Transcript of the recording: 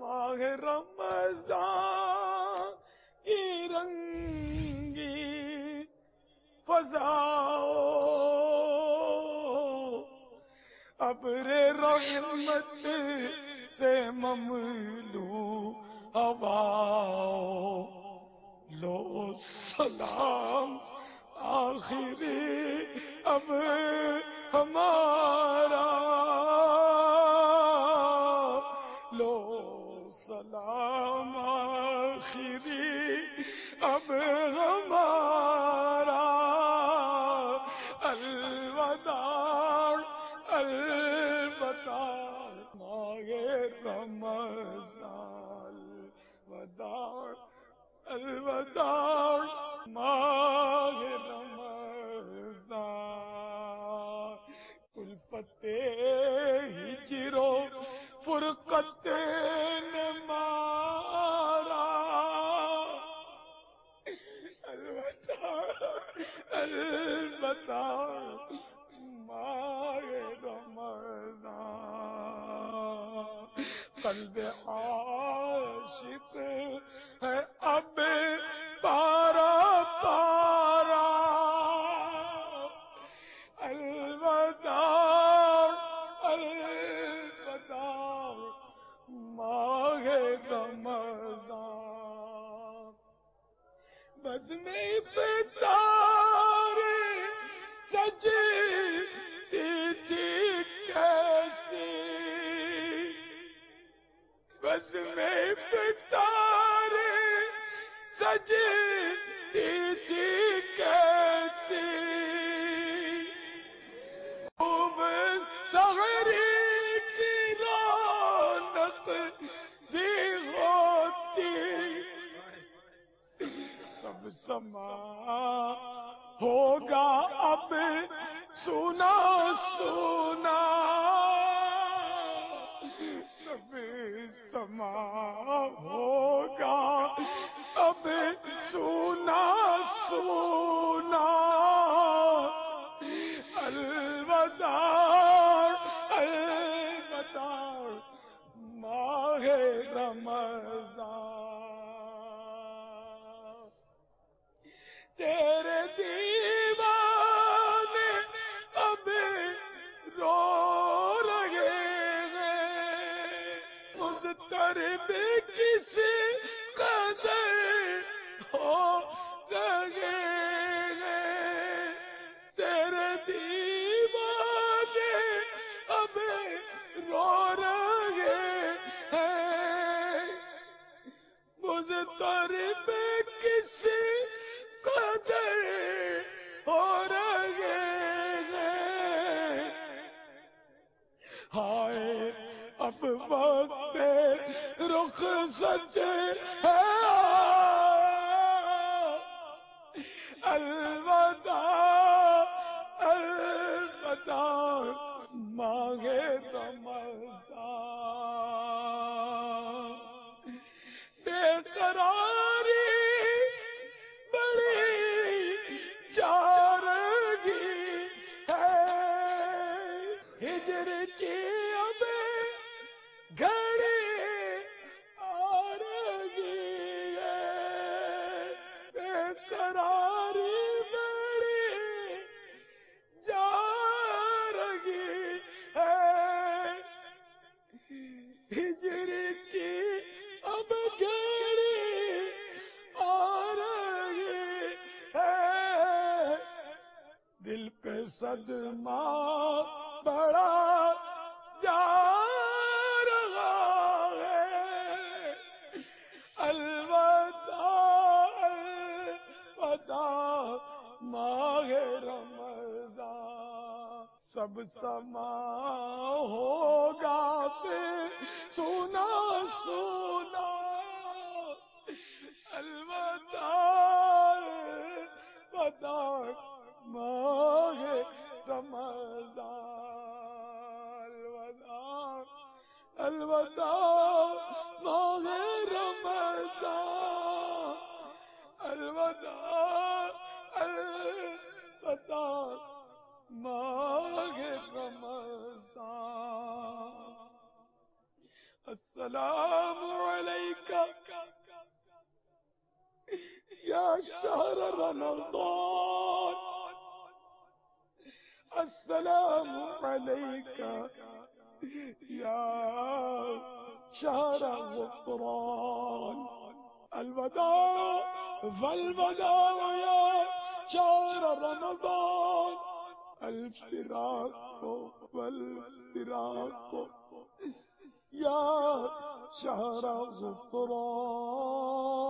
ماہ رمضان کی رنگی فضاؤ، ابر رحمت سے مملو ہواؤ، لو سلام آخری اب ہمارا، لو سلام آخری اب ہمارا، الوداع الوداع ماہ رمضان، الوداع الوداع ماہ رمضان، الفت ہجر و فرقت نے مارا، الوداع الوداع ماہ رمضان، قلب عاشق ہے اب پارا پارا، الوداع الوداع ماہ رمضان، بزم افطار سجتی تھی کیسی، بزم افطار سجتی تھی کیسی، خوب سحری کی رونق بھی ہوتی، سب سما ہوگا اب سونا سونا، سب سما ہوگا اب سونا سونا، الوداع الوداع ماہ رمضان، تیرے دیوانے اب رو رہے ہیں، مضطرب کسی قدر ہو رہے ہیں، تیرے دیوانے اب رو رہے ہیں، مضطرب کسی قدر ہو رہے ہیں، ہائے اب وقت رخصت ہے، الوداع الوداع ماہ رمضان، بے قراری بڑی جا رہی ہے، ہجر کی اب گھڑی آ رہی ہے، بے قراری بڑی جا رہی ہے، ہجر کی اب گھڑی آ رہی ہے، دل پہ صدمہ بڑا جا رہا ہے، الوداع الوداع ماہ رمضان، سب سما ہوگا پھر سونا سونا، الوداع الوداع ماہ رمضان، الوداع الوداع ماہ رمضان، الوداع الوداع ماہ رمضان، السلام يا شهر رمضان السلام عليك يا شهر غفران الوداع فالوداع يا شهر رمضان الفراق والفراق يا شهر غفران